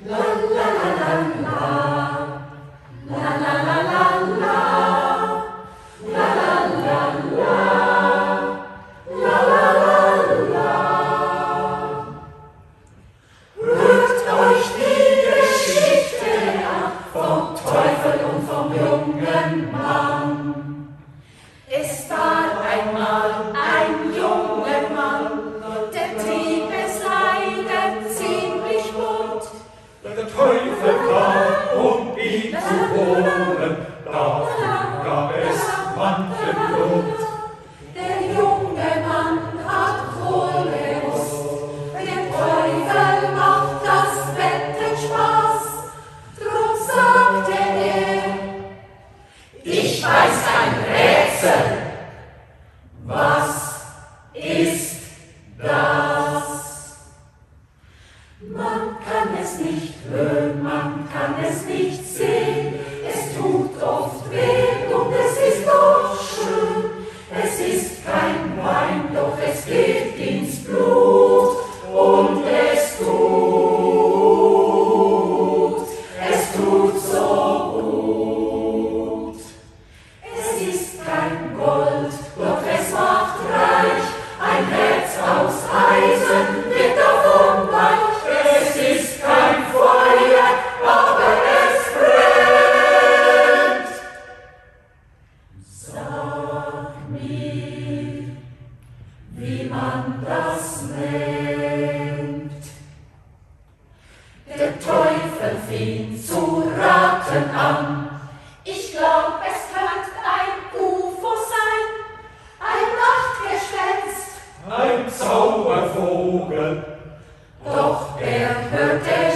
La la la la la, la la la la la, la la la la, la la la la. Hört euch die Geschichte an vom Teufel und vom jungen Mann. Es war einmal ein junger Mann, der trieb es leider ziemlich bunt. Der Teufel kam, um ihn zu holen, dafür gab es manchen Grund. Der junge Mann hat wohl gewusst, dem Teufel macht das Wetten Spaß. Drum sagte er, ich weiß ein Rätsel. Was ist das? Man kann es nicht hören, man kann es nicht sehen. Es tut oft weh und es ist doch schön. Es ist kein Wein, doch es geht ins Blut. Und es tut so gut. Es ist kein Gold, doch es macht reich. Ein Herz aus Eisen wird davon weich. Es ist kein Feuer, aber es brennt. Sag mir, wie man das nennt. Der Teufel fing zu raten an. Ich glaub, es könnte ein UFO sein, ein Nachtgespenst, Ein Zaubervogel, doch er hörte